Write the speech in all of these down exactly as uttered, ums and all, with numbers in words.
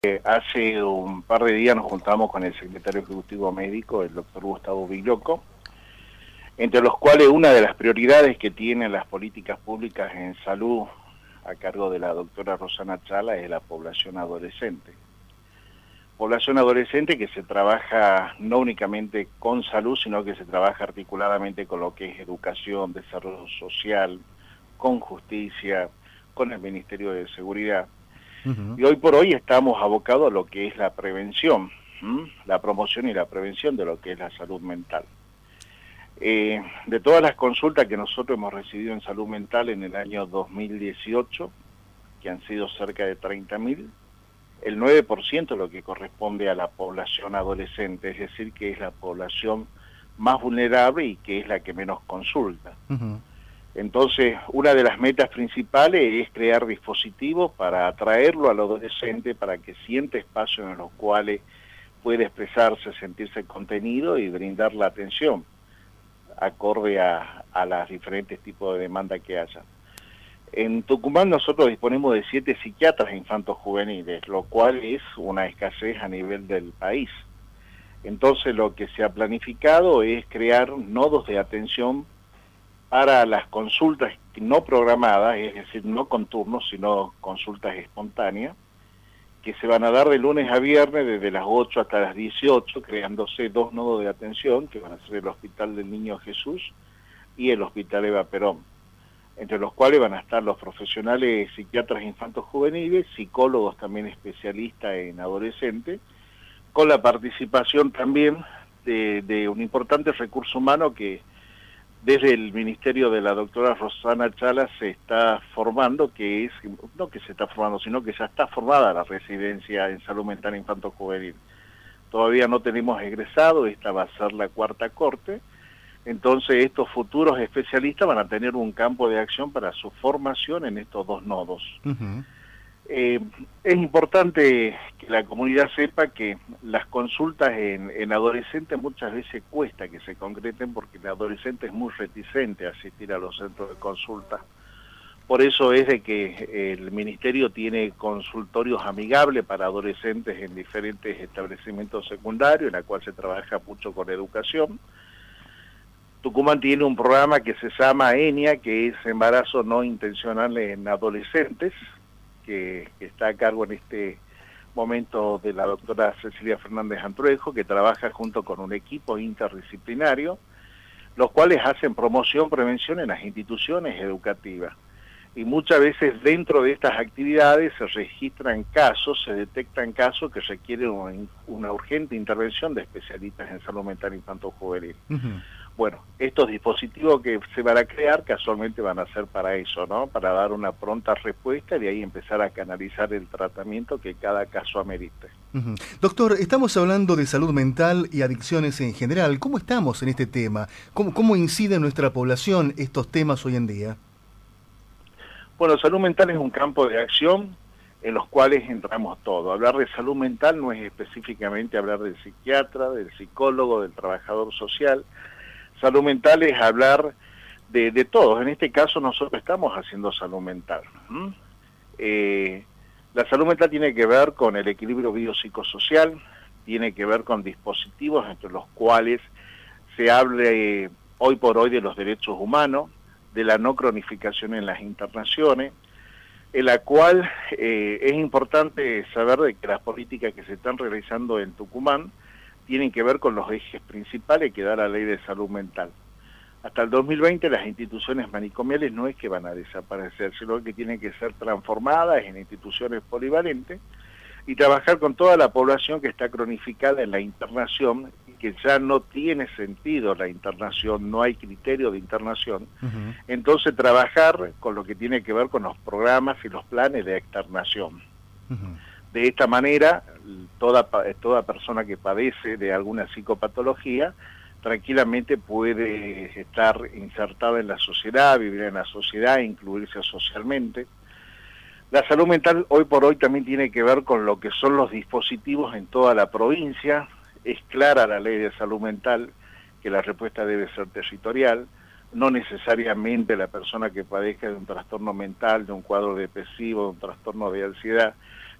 Eh, hace un par de días nos juntamos con el secretario ejecutivo médico, el doctor Gustavo Villoco, entre los cuales una de las prioridades que tienen las políticas públicas en salud a cargo de la doctora Rosana Chala es la población adolescente. Población adolescente que se trabaja no únicamente con salud, sino que se trabaja articuladamente con lo que es educación, desarrollo social, con justicia, con el Ministerio de Seguridad. Uh-huh. Y hoy por hoy estamos abocados a lo que es la prevención, ¿m? la promoción y la prevención de lo que es la salud mental. Eh, de todas las consultas que nosotros hemos recibido en salud mental en el año dos mil dieciocho, que han sido cerca de treinta mil, el nueve por ciento es lo que corresponde a la población adolescente, es decir, que es la población más vulnerable y que es la que menos consulta. Uh-huh. Entonces, una de las metas principales es crear dispositivos para atraerlo al adolescente, para que sienta espacios en los cuales puede expresarse, sentirse contenido y brindar la atención acorde a, a los diferentes tipos de demanda que haya. En Tucumán nosotros disponemos de siete psiquiatras infantos juveniles, lo cual es una escasez a nivel del país. Entonces, lo que se ha planificado es crear nodos de atención para las consultas no programadas, es decir, no con turnos, sino consultas espontáneas, que se van a dar de lunes a viernes desde las ocho hasta las dieciocho, creándose dos nodos de atención, que van a ser el Hospital del Niño Jesús y el Hospital Eva Perón, entre los cuales van a estar los profesionales psiquiatras infantos juveniles, psicólogos también especialistas en adolescentes, con la participación también de, de un importante recurso humano que desde el Ministerio de la doctora Rosana Chala se está formando, que es, no que se está formando, sino que ya está formada la residencia en salud mental infanto-juvenil. Todavía no tenemos egresado, esta va a ser la cuarta corte, entonces estos futuros especialistas van a tener un campo de acción para su formación en estos dos nodos. Uh-huh. Eh, es importante que la comunidad sepa que las consultas en, en adolescentes muchas veces cuesta que se concreten porque el adolescente es muy reticente a asistir a los centros de consulta. Por eso es de que el Ministerio tiene consultorios amigables para adolescentes en diferentes establecimientos secundarios, en la cual se trabaja mucho con educación. Tucumán tiene un programa que se llama ENIA, que es Embarazo No Intencional en Adolescentes, Que, que está a cargo en este momento de la doctora Cecilia Fernández Antruejo, que trabaja junto con un equipo interdisciplinario, los cuales hacen promoción, prevención en las instituciones educativas. Y muchas veces dentro de estas actividades se registran casos, se detectan casos que requieren una, una urgente intervención de especialistas en salud mental infanto-juvenil. Uh-huh. Bueno, estos dispositivos que se van a crear casualmente van a ser para eso, ¿no? Para dar una pronta respuesta y de ahí empezar a canalizar el tratamiento que cada caso amerite. Uh-huh. Doctor, estamos hablando de salud mental y adicciones en general. ¿Cómo estamos en este tema? ¿Cómo, cómo incide en nuestra población estos temas hoy en día? Bueno, salud mental es un campo de acción en los cuales entramos todos. Hablar de salud mental no es específicamente hablar del psiquiatra, del psicólogo, del trabajador social. Salud mental es hablar de, de todos. En este caso nosotros estamos haciendo salud mental. ¿Mm? Eh, la salud mental tiene que ver con el equilibrio biopsicosocial, tiene que ver con dispositivos entre los cuales se hable eh, hoy por hoy de los derechos humanos, de la no cronificación en las internaciones, en la cual eh, es importante saber de que las políticas que se están realizando en Tucumán tienen que ver con los ejes principales que da la ley de salud mental. Hasta el dos mil veinte las instituciones manicomiales no es que van a desaparecer, sino que tienen que ser transformadas en instituciones polivalentes y trabajar con toda la población que está cronificada en la internación y que ya no tiene sentido la internación, no hay criterio de internación. Uh-huh. Entonces trabajar con lo que tiene que ver con los programas y los planes de externación. Uh-huh. De esta manera, toda, toda persona que padece de alguna psicopatología tranquilamente puede estar insertada en la sociedad, vivir en la sociedad, incluirse socialmente. La salud mental hoy por hoy también tiene que ver con lo que son los dispositivos en toda la provincia. Es clara la ley de salud mental que la respuesta debe ser territorial. No necesariamente la persona que padezca de un trastorno mental, de un cuadro depresivo, de un trastorno de ansiedad,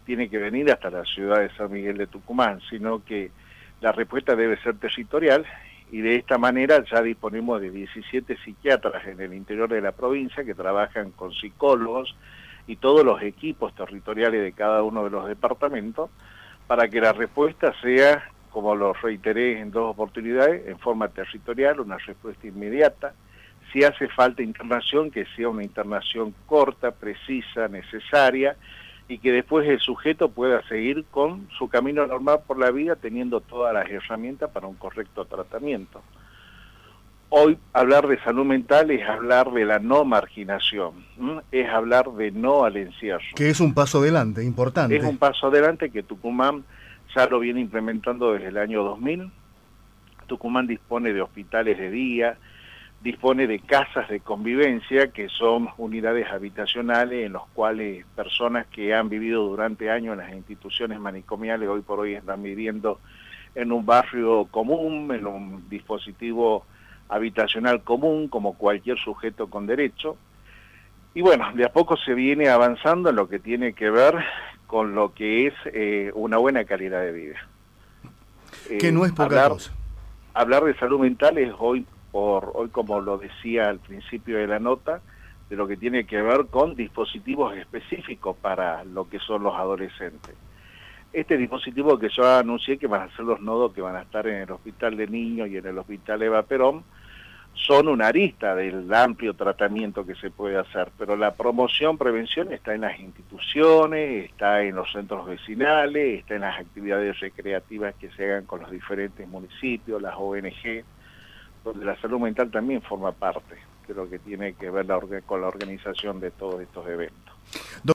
tiene que venir hasta la ciudad de San Miguel de Tucumán, sino que la respuesta debe ser territorial, y de esta manera ya disponemos de diecisiete psiquiatras en el interior de la provincia que trabajan con psicólogos y todos los equipos territoriales de cada uno de los departamentos, para que la respuesta sea, como lo reiteré en dos oportunidades, en forma territorial, una respuesta inmediata. Si hace falta internación, que sea una internación corta, precisa, necesaria, y que después el sujeto pueda seguir con su camino normal por la vida, teniendo todas las herramientas para un correcto tratamiento. Hoy hablar de salud mental es hablar de la no marginación, ¿m? Es hablar de no al encierro. Que es un paso adelante, importante. Es un paso adelante que Tucumán ya lo viene implementando desde el año dos mil. Tucumán dispone de hospitales de día, dispone de casas de convivencia, que son unidades habitacionales en los cuales personas que han vivido durante años en las instituciones manicomiales hoy por hoy están viviendo en un barrio común, en un dispositivo habitacional común, como cualquier sujeto con derecho. Y bueno, de a poco se viene avanzando en lo que tiene que ver con lo que es eh, una buena calidad de vida. Que eh, no es poca hablar, cosa. Hablar de salud mental es hoy por hoy, como lo decía al principio de la nota, de lo que tiene que ver con dispositivos específicos para lo que son los adolescentes. Este dispositivo que yo anuncié, que van a ser los nodos que van a estar en el Hospital de Niños y en el Hospital Eva Perón, son una arista del amplio tratamiento que se puede hacer, pero la promoción, prevención está en las instituciones, está en los centros vecinales, está en las actividades recreativas que se hagan con los diferentes municipios, las O N G, donde la salud mental también forma parte de lo que tiene que ver la, con la organización de todos estos eventos.